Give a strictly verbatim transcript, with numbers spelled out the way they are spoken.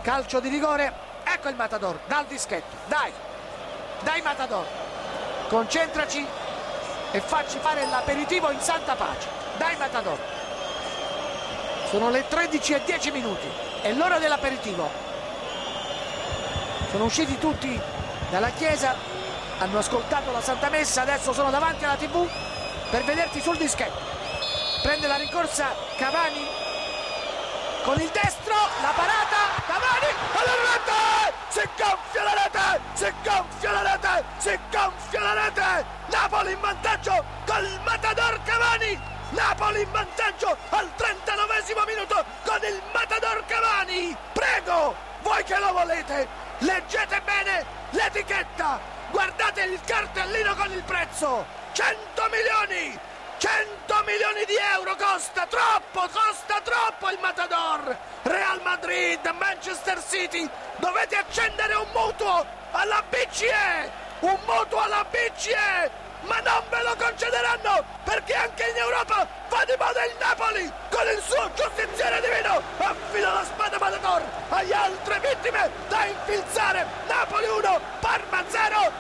calcio di rigore. Ecco il Matador dal dischetto. Dai, dai Matador, concentraci e facci fare l'aperitivo in santa pace. Dai Matador. Sono le tredici e dieci minuti, è l'ora dell'aperitivo. Sono usciti tutti dalla chiesa, hanno ascoltato la Santa Messa, adesso sono davanti alla tivù per vederti sul dischetto. Prende la rincorsa Cavani con il destro, la parata, Cavani, alla rete, si gonfia la rete, si gonfia la rete, si gonfia la rete, Napoli in vantaggio col Matador Cavani, Napoli in vantaggio al trentanovesimo minuto con il Matador Cavani. Prego, voi che lo volete, leggete bene l'etichetta, guardate il cartellino con il prezzo, cento milioni, cento milioni di euro costa, troppo, costa troppo il Matador. Real Madrid, Manchester City, dovete accendere un mutuo alla B C E, un mutuo alla B C E, ma non ve lo concederanno perché anche in Europa fa di moda il Napoli con il suo giustiziere divino. Affida la spada Matador agli altre vittime da infilzare. Napoli uno, Parma zero.